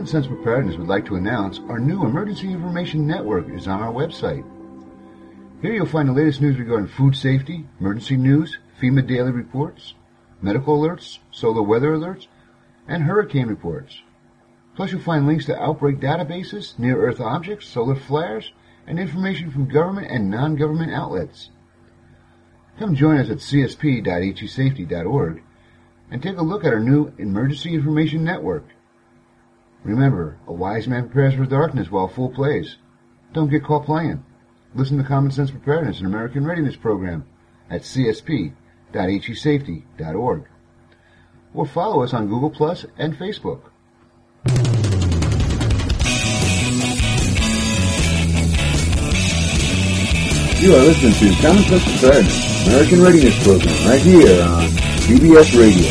E: Common Sense Preparedness would like to announce our new Emergency Information Network is on our website. Here you'll find the latest news regarding food safety, emergency news, FEMA daily reports, medical alerts, solar weather alerts, and hurricane reports. Plus you'll find links to outbreak databases, near-Earth objects, solar flares, and information from government and non-government outlets. Come join us at csp.hesafety.org and take a look at our new Emergency Information Network. Remember, a wise man prepares for darkness while fool plays. Don't get caught playing. Listen to Common Sense Preparedness, an American Readiness Program at csp.hesafety.org. Or follow us on Google Plus and Facebook.
A: You are listening to Common Sense Preparedness, American Readiness Program, right here on PBS Radio.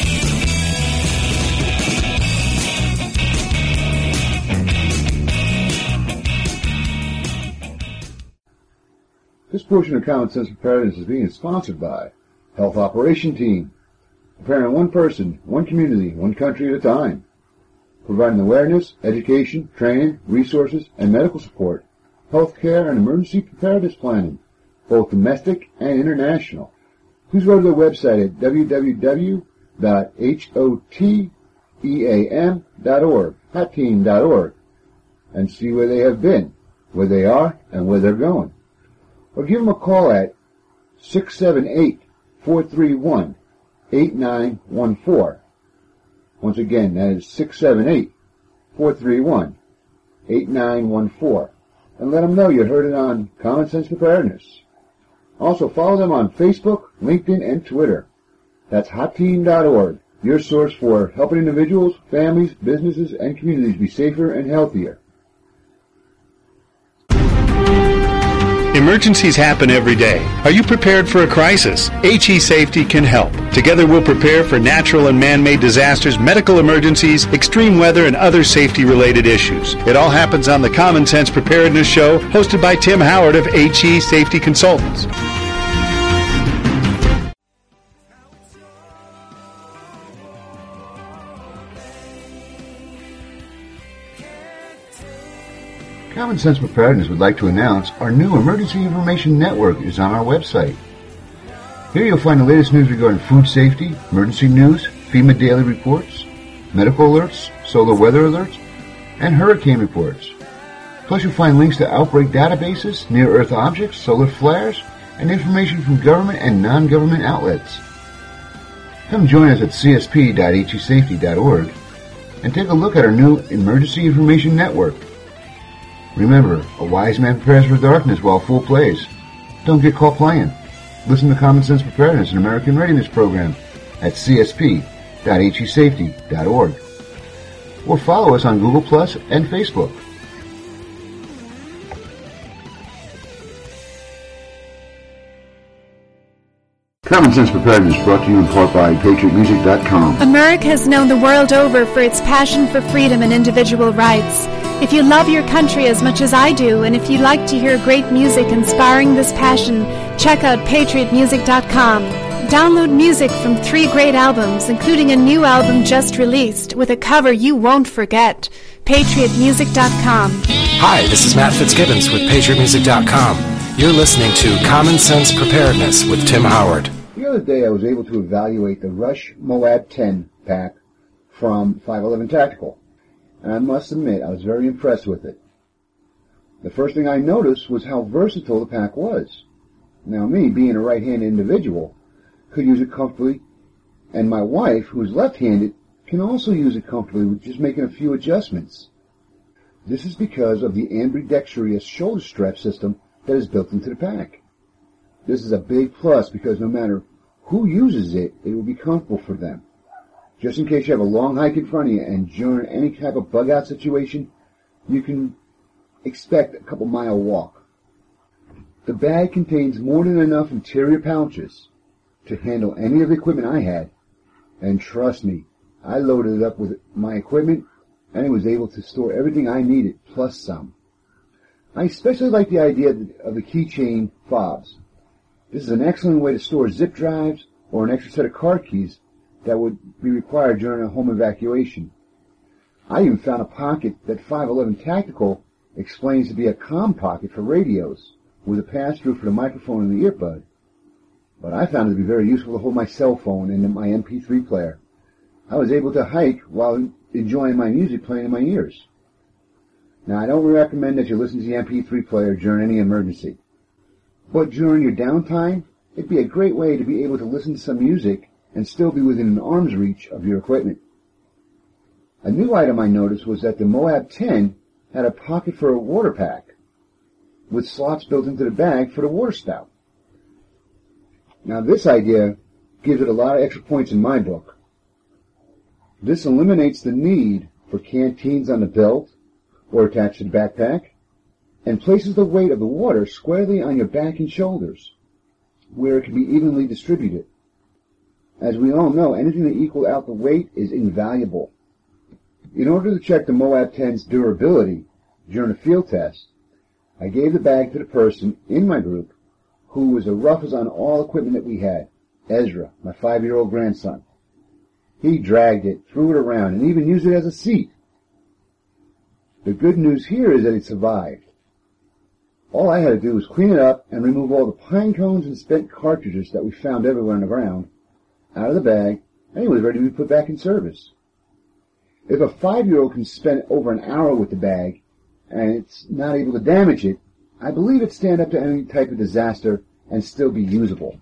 A: This portion of Common Sense Preparedness is being sponsored by Health Operation Team, preparing one person, one community, one country at a time, providing awareness, education, training, resources, and medical support, health care, and emergency preparedness planning, both domestic and international. Please go to their website at www.hoteam.org, hotteam.org, and see where they have been, where they are, and where they're going. Or give them a call at 678-431-8914. Once again, that is 678-431-8914. And let them know you heard it on Common Sense Preparedness. Also, follow them on Facebook, LinkedIn, and Twitter. That's hotteam.org, your source for helping individuals, families, businesses, and communities be safer and healthier.
G: Emergencies happen every day. Are you prepared for a crisis? HE Safety can help. Together we'll prepare for natural and man-made disasters, medical emergencies, extreme weather, and other safety-related issues. It all happens on the Common Sense Preparedness Show, hosted by Tim Howard of HE Safety Consultants.
E: Common Sense Preparedness would like to announce our new Emergency Information Network is on our website. Here you'll find the latest news regarding food safety, emergency news, FEMA daily reports, medical alerts, solar weather alerts, and hurricane reports. Plus you'll find links to outbreak databases, near-Earth objects, solar flares, and information from government and non-government outlets. Come join us at csp.hesafety.org and take a look at our new Emergency Information Network. Remember, a wise man prepares for darkness while fool plays. Don't get caught playing. Listen to Common Sense Preparedness, an American Readiness Program at csp.hesafety.org. Or follow us on Google Plus and Facebook. Common Sense Preparedness brought to you in part by PatriotMusic.com.
C: America is known the world over for its passion for freedom and individual rights. If you love your country as much as I do, and if you like to hear great music inspiring this passion, check out PatriotMusic.com. Download music from 3 great albums, including a new album just released with a cover you won't forget. PatriotMusic.com.
D: Hi, this is Matt Fitzgibbons with PatriotMusic.com. You're listening to Common Sense Preparedness with Tim Howard.
A: The other day I was able to evaluate the Rush Moab 10 pack from 511 Tactical, and I must admit I was very impressed with it. The first thing I noticed was how versatile the pack was. Now me, being a right-handed individual, could use it comfortably, and my wife, who's left-handed, can also use it comfortably with just making a few adjustments. This is because of the ambidextrous shoulder strap system that is built into the pack. This is a big plus because no matter who uses it, it will be comfortable for them. Just in case you have a long hike in front of you and during any type of bug-out situation, you can expect a couple-mile walk. The bag contains more than enough interior pouches to handle any of the equipment I had, and trust me, I loaded it up with my equipment and it was able to store everything I needed, plus some. I especially like the idea of the keychain fobs. This is an excellent way to store zip drives or an extra set of car keys that would be required during a home evacuation. I even found a pocket that 511 Tactical explains to be a comm pocket for radios, with a pass-through for the microphone and the earbud. But I found it to be very useful to hold my cell phone and my MP3 player. I was able to hike while enjoying my music playing in my ears. Now, I don't recommend that you listen to the MP3 player during any emergency. But during your downtime, it'd be a great way to be able to listen to some music and still be within an arm's reach of your equipment. A new item I noticed was that the Moab 10 had a pocket for a water pack, with slots built into the bag for the water spout. Now, this idea gives it a lot of extra points in my book. This eliminates the need for canteens on the belt or attached to the backpack, and places the weight of the water squarely on your back and shoulders, where it can be evenly distributed. As we all know, anything that equals out the weight is invaluable. In order to check the Moab 10's durability during a field test, I gave the bag to the person in my group who was the roughest on all equipment that we had, Ezra, my 5-year-old grandson. He dragged it, threw it around, and even used it as a seat. The good news here is that it survived. All I had to do was clean it up and remove all the pine cones and spent cartridges that we found everywhere on the ground out of the bag, and it was ready to be put back in service. If a 5-year-old can spend over an hour with the bag and it's not able to damage it, I believe it'd stand up to any type of disaster and still be usable.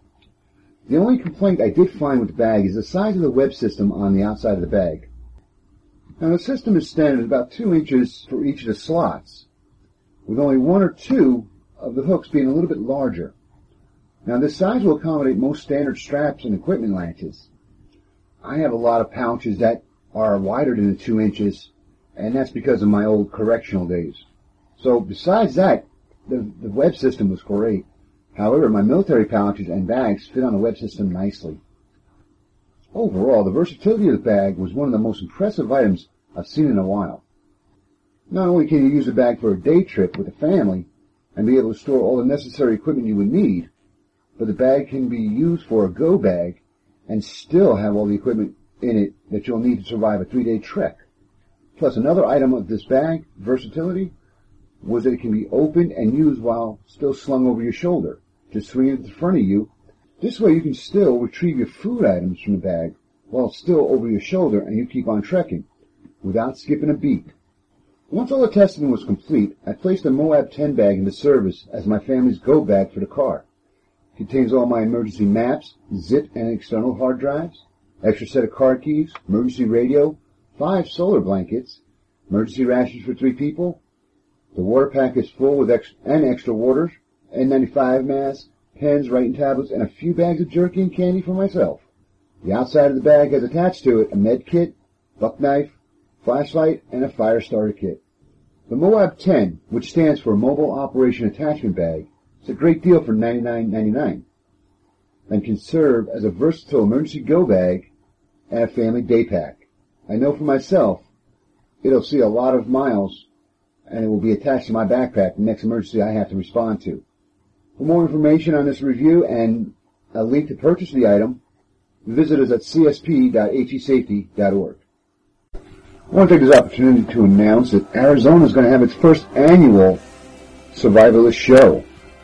A: The only complaint I did find with the bag is the size of the web system on the outside of the bag. Now, the system is standard about 2 inches for each of the slots, with only 1 or 2 of the hooks being a little bit larger. Now, this size will accommodate most standard straps and equipment latches. I have a lot of pouches that are wider than the 2 inches, and that's because of my old correctional days. So besides that, the web system was great. However, my military pouches and bags fit on the web system nicely. Overall, the versatility of the bag was one of the most impressive items I've seen in a while. Not only can you use the bag for a day trip with a family and be able to store all the necessary equipment you would need, but the bag can be used for a go bag and still have all the equipment in it that you'll need to survive a 3-day trek. Plus, another item of this bag, versatility, was that it can be opened and used while still slung over your shoulder. Just swing it at the front of you. This way you can still retrieve your food items from the bag while it's still over your shoulder and you keep on trekking without skipping a beat. Once all the testing was complete, I placed the Moab 10 bag into service as my family's go bag for the car. It contains all my emergency maps, zip and external hard drives, extra set of car keys, emergency radio, 5 solar blankets, emergency rations for 3 people. The water pack is full with extra water, N95 masks, pens, writing tablets, and a few bags of jerky and candy for myself. The outside of the bag has attached to it a med kit, buck knife, flashlight, and a fire starter kit. The Moab 10, which stands for Mobile Operation Attachment Bag, is a great deal for $99.99 and can serve as a versatile emergency go bag and a family day pack. I know for myself, it'll see a lot of miles and it will be attached to my backpack the next emergency I have to respond to. For more information on this review and a link to purchase the item, visit us at csp.hesafety.org. I want to take this opportunity to announce that Arizona is going to have its first annual Survivalist Show.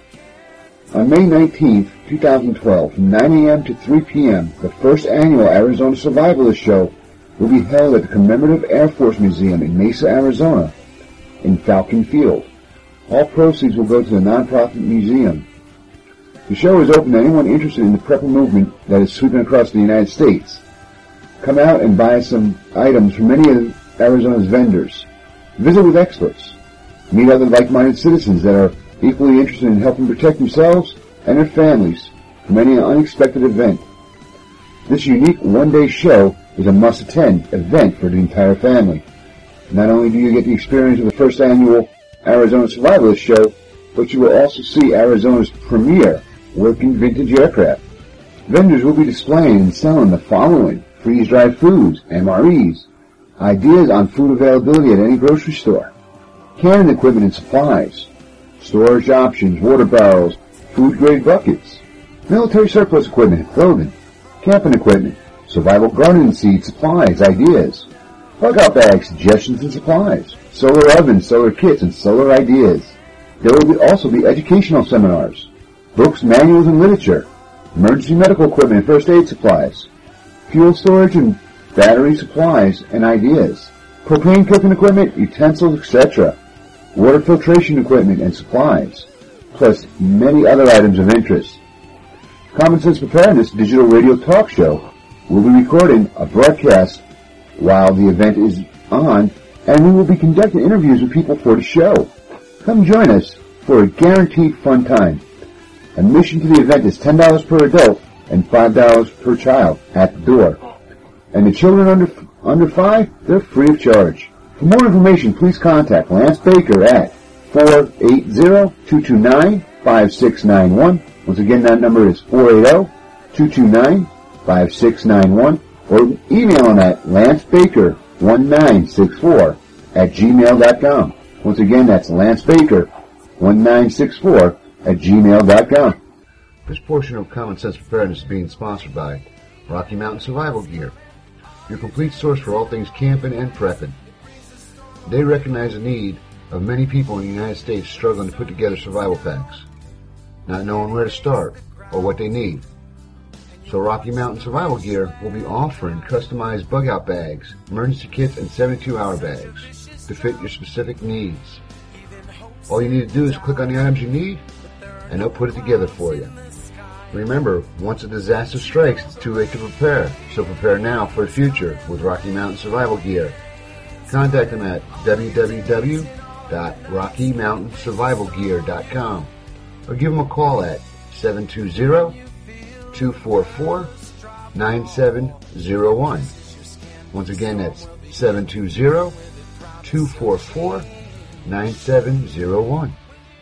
A: On May 19th, 2012, from 9 a.m. to 3 p.m., the first annual Arizona Survivalist Show will be held at the Commemorative Air Force Museum in Mesa, Arizona, in Falcon Field. All proceeds will go to the nonprofit museum. The show is open to anyone interested in the prepper movement that is sweeping across the United States. Come out and buy some items from many of Arizona's vendors. Visit with experts. Meet other like-minded citizens that are equally interested in helping protect themselves and their families from any unexpected event. This unique one-day show is a must-attend event for the entire family. Not only do you get the experience of the first annual Arizona Survivalist Show, but you will also see Arizona's premier working vintage aircraft. Vendors will be displaying and selling the following: freeze-dried foods, MREs, ideas on food availability at any grocery store, canning equipment and supplies, storage options, water barrels, food-grade buckets, military surplus equipment, clothing, camping equipment, survival garden seed supplies, ideas, bug-out bag suggestions and supplies, solar ovens, solar kits, and solar ideas. There will also be educational seminars, books, manuals, and literature, emergency medical equipment and first aid supplies, fuel storage and battery supplies and ideas, propane cooking equipment, utensils, etc., water filtration equipment and supplies, plus many other items of interest. Common Sense Preparedness digital radio talk show will be recording a broadcast while the event is on, and we will be conducting interviews with people for the show. Come join us for a guaranteed fun time. Admission to the event is $10 per adult and $5 per child at the door. And the children under 5, they're free of charge. For more information, please contact Lance Baker at 480-229-5691. Once again, that number is 480-229-5691. Or email him at lancebaker1964@gmail.com. Once again, that's lancebaker1964@gmail.com.
E: This portion of Common Sense Preparedness is being sponsored by Rocky Mountain Survival Gear, your complete source for all things camping and prepping. They recognize the need of many people in the United States struggling to put together survival packs, not knowing where to start or what they need. So Rocky Mountain Survival Gear will be offering customized bug-out bags, emergency kits, and 72-hour bags to fit your specific needs. All you need to do is click on the items you need, and they'll put it together for you. Remember, once a disaster strikes, it's too late to prepare, so prepare now for the future with Rocky Mountain Survival Gear. Contact them at www.rockymountainsurvivalgear.com or give them a call at 720-244-9701. Once again, that's 720-244-9701.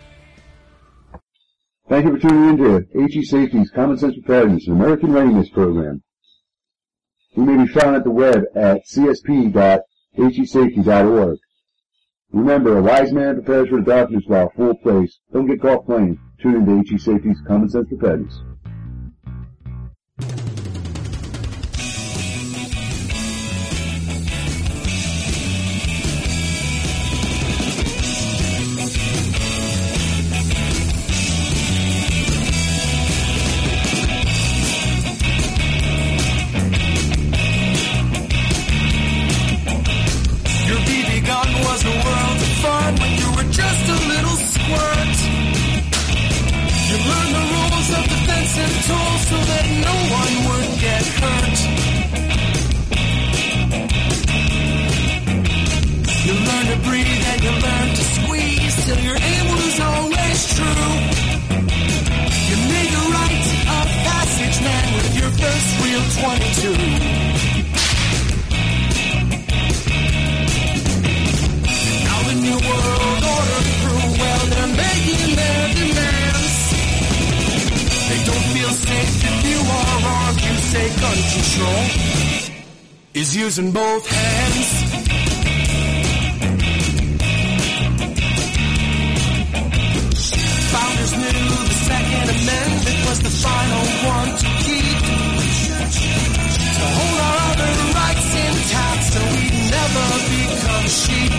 A: Thank you for tuning in to HE Safety's Common Sense Preparedness, an American Readiness Program. We may be found at the web at csp.hesafety.org. Remember, a wise man prepares for the darkness while a fool plays. Don't get caught playing. Tune in to HE Safety's Common Sense Preparedness.
F: Is using both hands. Founders knew the Second Amendment was the final one to keep, to hold our other rights intact so we'd never become sheep.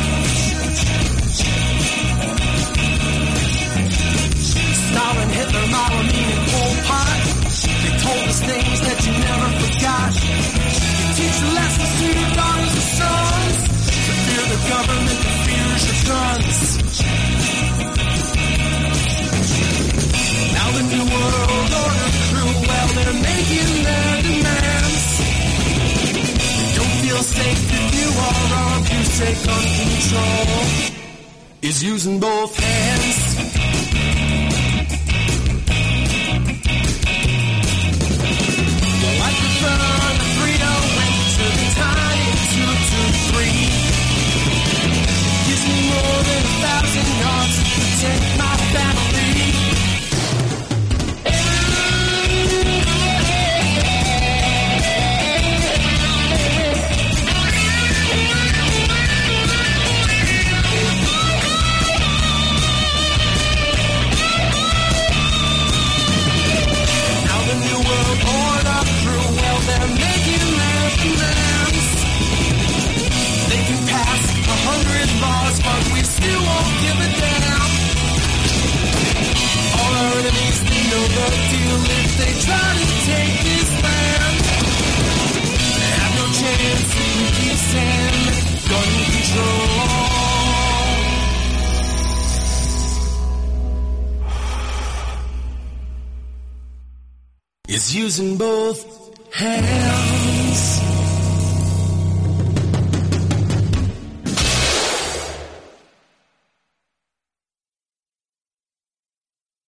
F: Stalin, Hitler, Mao, and Pol Pot, they told us things that you never forgot. Teach lessons to your daughters and sons, to fear the government that fears your guns. Now the New World Order crew, well, they're making their demands. They don't feel safe if you are on to say gun control is using both hands. Well, I prefer the freedom to the time 223. It gives me more than 1,000 yards to protect my family. is using both hands.